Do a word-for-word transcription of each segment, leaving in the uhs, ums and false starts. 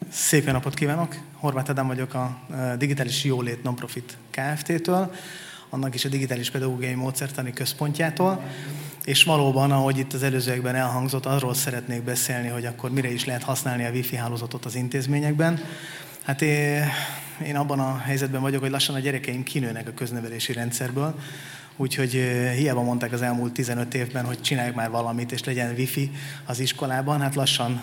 Szép jó napot kívánok! Horváth Ádám vagyok a Digitális Jólét Nonprofit Kft-től, annak is a Digitális Pedagógiai Módszertani Központjától, és valóban, ahogy itt az előzőekben elhangzott, arról szeretnék beszélni, hogy akkor mire is lehet használni a Wi-Fi hálózatot az intézményekben. Hát én, én abban a helyzetben vagyok, hogy lassan a gyerekeim kinőnek a köznevelési rendszerből, úgyhogy hiába mondták az elmúlt tizenöt évben, hogy csináljuk már valamit, és legyen Wi-Fi az iskolában, hát lassan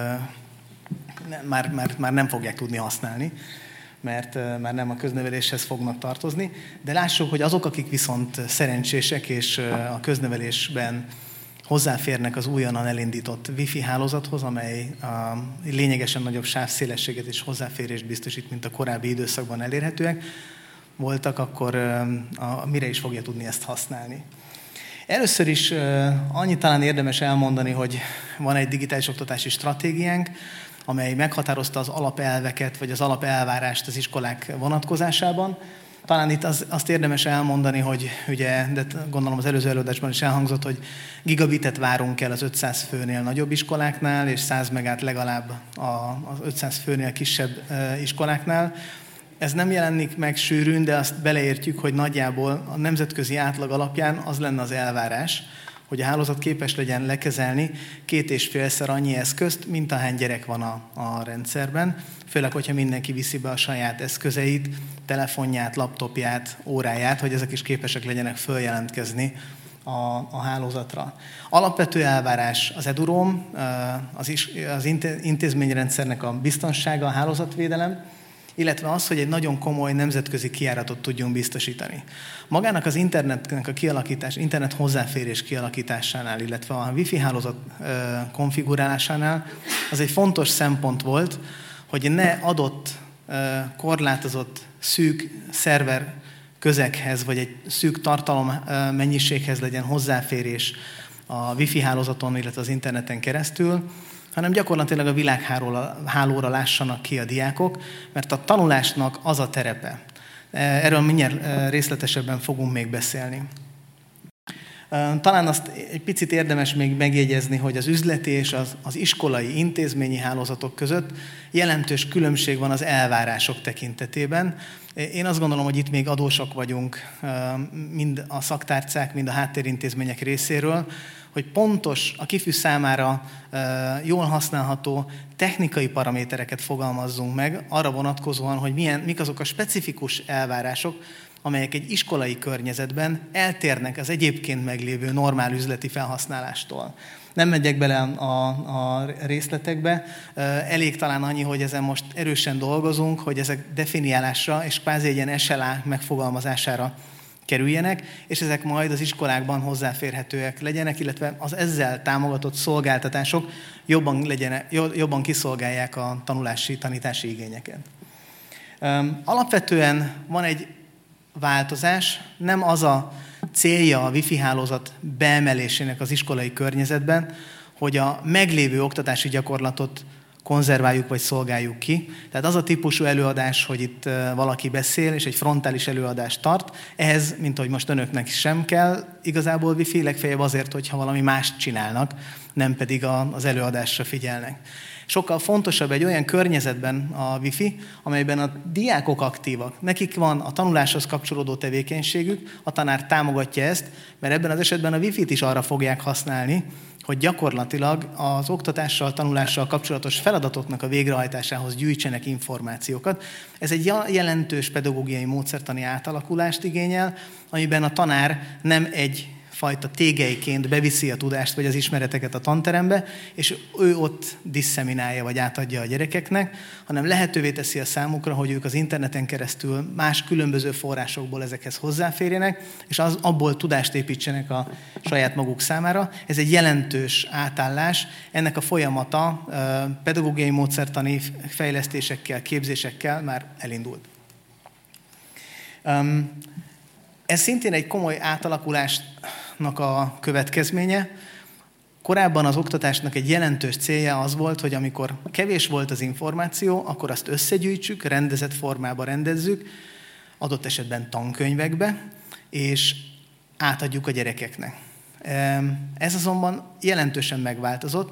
Már, már, már nem fogják tudni használni, mert uh, már nem a közneveléshez fognak tartozni. De lássuk, hogy azok, akik viszont szerencsések, és uh, a köznevelésben hozzáférnek az újonnan elindított Wi-Fi hálózathoz, amely uh, lényegesen nagyobb sávszélességet és hozzáférést biztosít, mint a korábbi időszakban elérhetőek voltak, akkor uh, a, mire is fogja tudni ezt használni. Először is uh, annyit talán érdemes elmondani, hogy van egy digitális oktatási stratégiánk, amely meghatározta az alapelveket, vagy az alapelvárást az iskolák vonatkozásában. Talán itt az, azt érdemes elmondani, hogy ugye, de gondolom az előző előadásban is elhangzott, hogy gigabitet várunk el az ötszáz főnél nagyobb iskoláknál, és száz megát legalább az ötszáz főnél kisebb iskoláknál. Ez nem jelenik meg sűrűn, de azt beleértjük, hogy nagyjából a nemzetközi átlag alapján az lenne az elvárás, hogy a hálózat képes legyen lekezelni két és félszer annyi eszközt, mint ahány gyerek van a, a rendszerben. Főleg, hogyha mindenki viszi be a saját eszközeit, telefonját, laptopját, óráját, hogy ezek is képesek legyenek följelentkezni a, a hálózatra. Alapvető elvárás az edurom, az, is, az intézményrendszernek a biztonsága, a hálózatvédelem, illetve az, hogy egy nagyon komoly nemzetközi kijáratot tudjunk biztosítani. Magának az internetnek a kialakítás, internet hozzáférés kialakításánál, illetve a Wi-Fi hálózat konfigurálásánál az egy fontos szempont volt, hogy ne adott, korlátozott, szűk szerver közeghez, vagy egy szűk tartalom mennyiséghez legyen hozzáférés a Wi-Fi hálózaton, illetve az interneten keresztül, hanem gyakorlatilag a világhálóra lássanak ki a diákok, mert a tanulásnak az a terepe. Erről mindjárt részletesebben fogunk még beszélni. Talán azt egy picit érdemes még megjegyezni, hogy az üzleti és az, az iskolai intézményi hálózatok között jelentős különbség van az elvárások tekintetében. Én azt gondolom, hogy itt még adósak vagyunk mind a szaktárcák, mind a háttérintézmények részéről, hogy pontos, a kifű számára jól használható technikai paramétereket fogalmazzunk meg, arra vonatkozóan, hogy milyen, mik azok a specifikus elvárások, amelyek egy iskolai környezetben eltérnek az egyébként meglévő normál üzleti felhasználástól. Nem megyek bele a, a részletekbe, elég talán annyi, hogy ezen most erősen dolgozunk, hogy ezek definiálásra és kvázi egy ilyen es el á megfogalmazására kerüljenek, és ezek majd az iskolákban hozzáférhetőek legyenek, illetve az ezzel támogatott szolgáltatások jobban, legyenek, jobban kiszolgálják a tanulási, tanítási igényeket. Alapvetően van egy változás, nem az a célja a Wi-Fi hálózat beemelésének az iskolai környezetben, hogy a meglévő oktatási gyakorlatot konzerváljuk vagy szolgáljuk ki. Tehát az a típusú előadás, hogy itt valaki beszél, és egy frontális előadást tart, ehhez, mint ahogy most önöknek sem kell igazából Wi-Fi, legfeljebb azért, hogyha valami mást csinálnak, nem pedig az előadásra figyelnek. Sokkal fontosabb egy olyan környezetben a Wi-Fi, amelyben a diákok aktívak. Nekik van a tanuláshoz kapcsolódó tevékenységük, a tanár támogatja ezt, mert ebben az esetben a Wi-Fi-t is arra fogják használni, hogy gyakorlatilag az oktatással, tanulással kapcsolatos feladatoknak a végrehajtásához gyűjtsenek információkat. Ez egy jelentős pedagógiai módszertani átalakulást igényel, amiben a tanár nem egy fajta tégelyként beviszi a tudást vagy az ismereteket a tanterembe, és ő ott diszeminálja vagy átadja a gyerekeknek, hanem lehetővé teszi a számukra, hogy ők az interneten keresztül más különböző forrásokból ezekhez hozzáférjenek, és az, abból tudást építsenek a saját maguk számára. Ez egy jelentős átállás. Ennek a folyamata pedagógiai módszertani fejlesztésekkel, képzésekkel már elindult. Ez szintén egy komoly átalakulásnak a következménye. Korábban az oktatásnak egy jelentős célja az volt, hogy amikor kevés volt az információ, akkor azt összegyűjtsük, rendezett formába rendezzük, adott esetben tankönyvekbe, és átadjuk a gyerekeknek. Ez azonban jelentősen megváltozott,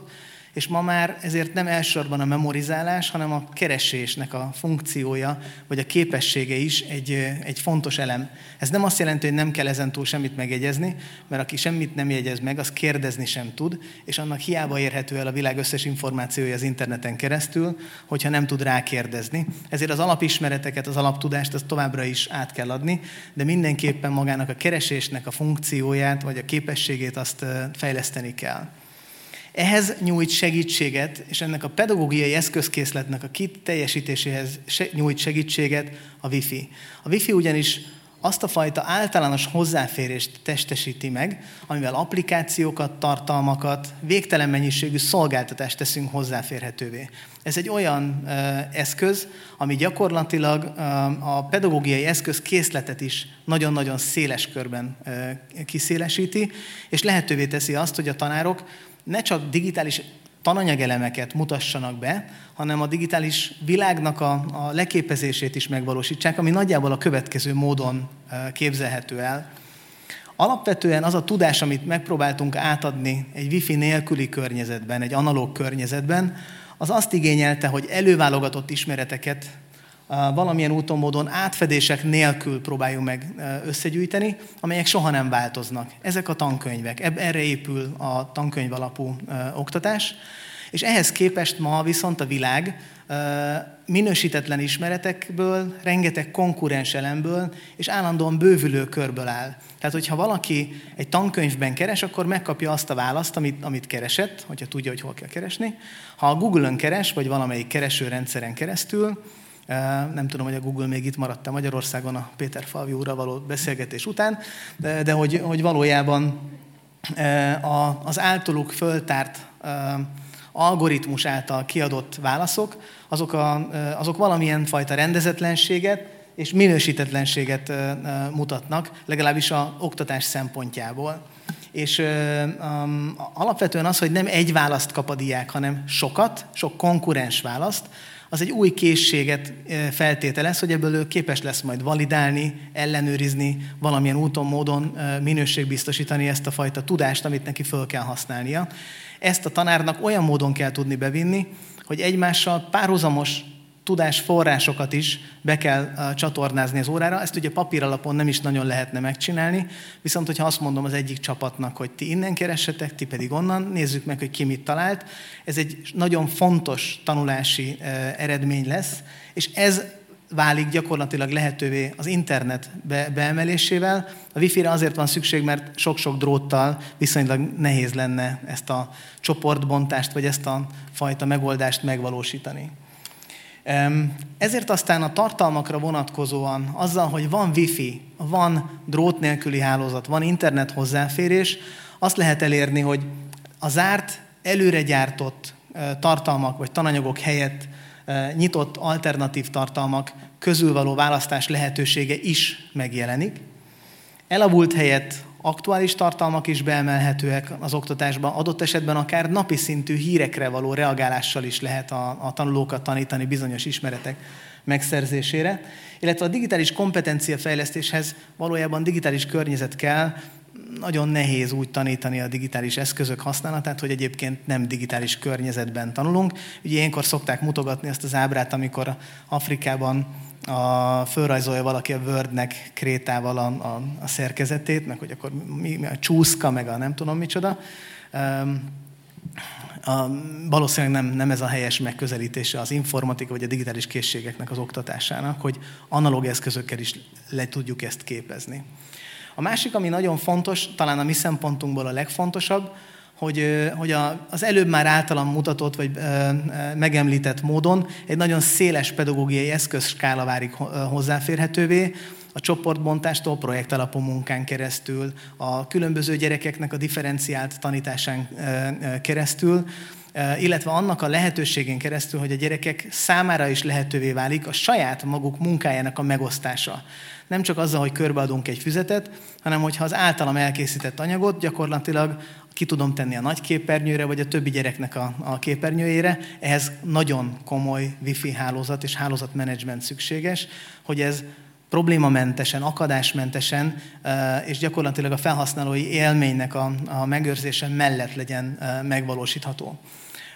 És ma már ezért nem elsősorban a memorizálás, hanem a keresésnek a funkciója, vagy a képessége is egy, egy fontos elem. Ez nem azt jelenti, hogy nem kell ezentúl semmit megjegyezni, mert aki semmit nem jegyez meg, az kérdezni sem tud, és annak hiába érhető el a világ összes információja az interneten keresztül, hogyha nem tud rákérdezni. Ezért az alapismereteket, az alaptudást azt továbbra is át kell adni, de mindenképpen magának a keresésnek a funkcióját, vagy a képességét azt fejleszteni kell. Ehhez nyújt segítséget, és ennek a pedagógiai eszközkészletnek a kiteljesítéséhez nyújt segítséget a Wi-Fi. A Wi-Fi ugyanis azt a fajta általános hozzáférést testesíti meg, amivel applikációkat, tartalmakat, végtelen mennyiségű szolgáltatást teszünk hozzáférhetővé. Ez egy olyan ö, eszköz, ami gyakorlatilag ö, a pedagógiai eszközkészletet is nagyon-nagyon széles körben ö, kiszélesíti, és lehetővé teszi azt, hogy a tanárok ne csak digitális tananyagelemeket mutassanak be, hanem a digitális világnak a, a leképezését is megvalósítsák, ami nagyjából a következő módon képzelhető el. Alapvetően az a tudás, amit megpróbáltunk átadni egy Wi-Fi nélküli környezetben, egy analóg környezetben, az azt igényelte, hogy előválogatott ismereteket valamilyen úton, módon átfedések nélkül próbáljuk meg összegyűjteni, amelyek soha nem változnak. Ezek a tankönyvek, erre épül a tankönyv alapú oktatás, és ehhez képest ma viszont a világ minősítetlen ismeretekből, rengeteg konkurens elemből és állandóan bővülő körből áll. Tehát, hogyha valaki egy tankönyvben keres, akkor megkapja azt a választ, amit, amit keresett, hogyha tudja, hogy hol kell keresni. Ha a Google-ön keres, vagy valamelyik keresőrendszeren keresztül, nem tudom, hogy a Google még itt maradt Magyarországon a Péter Falvi úrral való beszélgetés után, de, de hogy, hogy valójában az általuk föltárt algoritmus által kiadott válaszok, azok, a, azok valamilyen fajta rendezetlenséget és minősítetlenséget mutatnak, legalábbis az oktatás szempontjából. És um, alapvetően az, hogy nem egy választ kap a diák, hanem sokat, sok konkurens választ, az egy új készséget feltételez, hogy ebből ő képes lesz majd validálni, ellenőrizni, valamilyen úton, módon minőségbiztosítani ezt a fajta tudást, amit neki föl kell használnia. Ezt a tanárnak olyan módon kell tudni bevinni, hogy egymással párhuzamos tudásforrásokat is be kell csatornázni az órára. Ezt ugye papír alapon nem is nagyon lehetne megcsinálni, viszont hogyha azt mondom az egyik csapatnak, hogy ti innen keressetek, ti pedig onnan, nézzük meg, hogy ki mit talált. Ez egy nagyon fontos tanulási eredmény lesz, és ez válik gyakorlatilag lehetővé az internet be- beemelésével. A Wi-Fi-re azért van szükség, mert sok-sok dróttal viszonylag nehéz lenne ezt a csoportbontást, vagy ezt a fajta megoldást megvalósítani. Ezért aztán a tartalmakra vonatkozóan azzal, hogy van Wi-Fi, van drót nélküli hálózat, van internet hozzáférés, azt lehet elérni, hogy a zárt, előre gyártott tartalmak vagy tananyagok helyett nyitott alternatív tartalmak közül való választás lehetősége is megjelenik. Elavult helyett aktuális tartalmak is beemelhetőek az oktatásban, adott esetben akár napi szintű hírekre való reagálással is lehet a, a tanulókat tanítani bizonyos ismeretek megszerzésére, illetve a digitális kompetenciafejlesztéshez valójában digitális környezet kell, nagyon nehéz úgy tanítani a digitális eszközök használatát, hogy egyébként nem digitális környezetben tanulunk. Ugye ilyenkor szokták mutogatni ezt az ábrát, amikor Afrikában a, fölrajzolja valaki a Wordnek krétával a, a, a szerkezetét, meg hogy akkor mi, mi a csúszka, meg a nem tudom micsoda. A, valószínűleg nem, nem ez a helyes megközelítése az informatika vagy a digitális készségeknek az oktatásának, hogy analóg eszközökkel is le tudjuk ezt képezni. A másik, ami nagyon fontos, talán a mi szempontunkból a legfontosabb, hogy, hogy a, az előbb már általam mutatott, vagy ö, megemlített módon egy nagyon széles pedagógiai eszközskála válik hozzáférhetővé, a csoportbontástól projektalapú munkán keresztül, a különböző gyerekeknek a differenciált tanításán keresztül, illetve annak a lehetőségén keresztül, hogy a gyerekek számára is lehetővé válik a saját maguk munkájának a megosztása. Nem csak azzal, hogy körbeadunk egy füzetet, hanem hogyha az általam elkészített anyagot gyakorlatilag ki tudom tenni a nagy képernyőre, vagy a többi gyereknek a, a képernyőjére. Ehhez nagyon komoly Wi-Fi hálózat és hálózatmenedzsment szükséges, hogy ez problémamentesen, akadásmentesen és gyakorlatilag a felhasználói élménynek a, a megőrzése mellett legyen megvalósítható.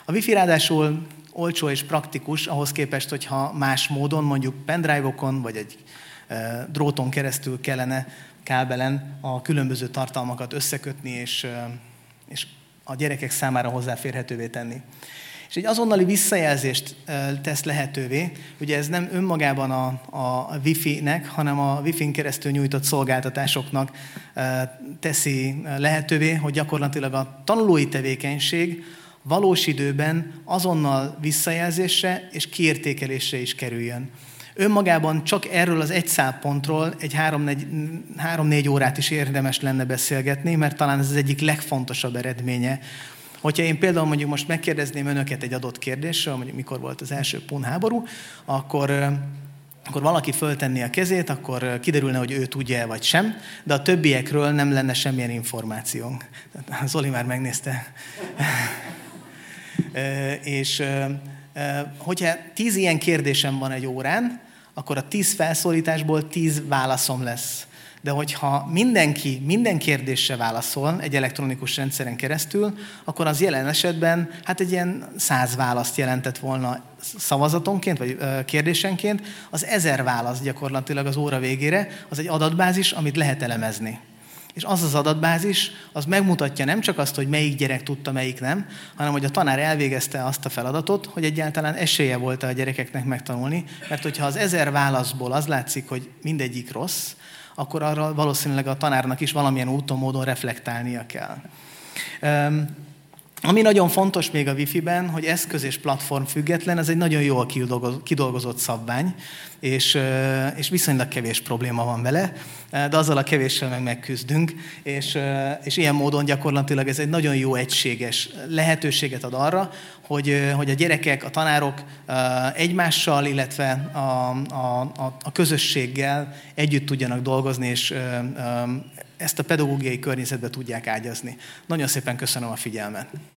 A Wi-Fi ráadásul olcsó és praktikus, ahhoz képest, hogyha más módon, mondjuk pendrive-okon, vagy egy e, dróton keresztül kellene kábelen a különböző tartalmakat összekötni, és, e, és a gyerekek számára hozzáférhetővé tenni. És egy azonnali visszajelzést e, tesz lehetővé. Ugye ez nem önmagában a, a Wi-Fi-nek, hanem a Wi-Fi-n keresztül nyújtott szolgáltatásoknak e, teszi lehetővé, hogy gyakorlatilag a tanulói tevékenység valós időben azonnal visszajelzésre és kiértékelésre is kerüljön. Önmagában csak erről az egy szálpontról egy három-négy órát is érdemes lenne beszélgetni, mert talán ez az egyik legfontosabb eredménye. Hogyha én például mondjuk most megkérdezném önöket egy adott kérdésről, mondjuk mikor volt az első pun háború, akkor, akkor valaki föltenni a kezét, akkor kiderülne, hogy ő tudja-e vagy sem, de a többiekről nem lenne semmilyen információnk. Zoli már megnézte. És hogyha tíz ilyen kérdésem van egy órán, akkor a tíz felszólításból tíz válaszom lesz. De hogyha mindenki minden kérdésre válaszol egy elektronikus rendszeren keresztül, akkor az jelen esetben hát egy ilyen száz választ jelentett volna szavazatonként, vagy kérdésenként. Az ezer válasz gyakorlatilag az óra végére, az egy adatbázis, amit lehet elemezni. És az az adatbázis, az megmutatja nem csak azt, hogy melyik gyerek tudta, melyik nem, hanem hogy a tanár elvégezte azt a feladatot, hogy egyáltalán esélye volt a gyerekeknek megtanulni, mert hogyha az ezer válaszból az látszik, hogy mindegyik rossz, akkor arra valószínűleg a tanárnak is valamilyen úton, módon reflektálnia kell. Um, Ami nagyon fontos még a Wi-Fi-ben, hogy eszköz és platform független, ez egy nagyon jól kidolgozott szabvány, és, és viszonylag kevés probléma van vele, de azzal a kevéssel meg megküzdünk, és, és ilyen módon gyakorlatilag ez egy nagyon jó egységes lehetőséget ad arra, hogy, hogy a gyerekek, a tanárok egymással, illetve a, a, a közösséggel együtt tudjanak dolgozni, és ezt a pedagógiai környezetbe tudják ágyazni. Nagyon szépen köszönöm a figyelmet.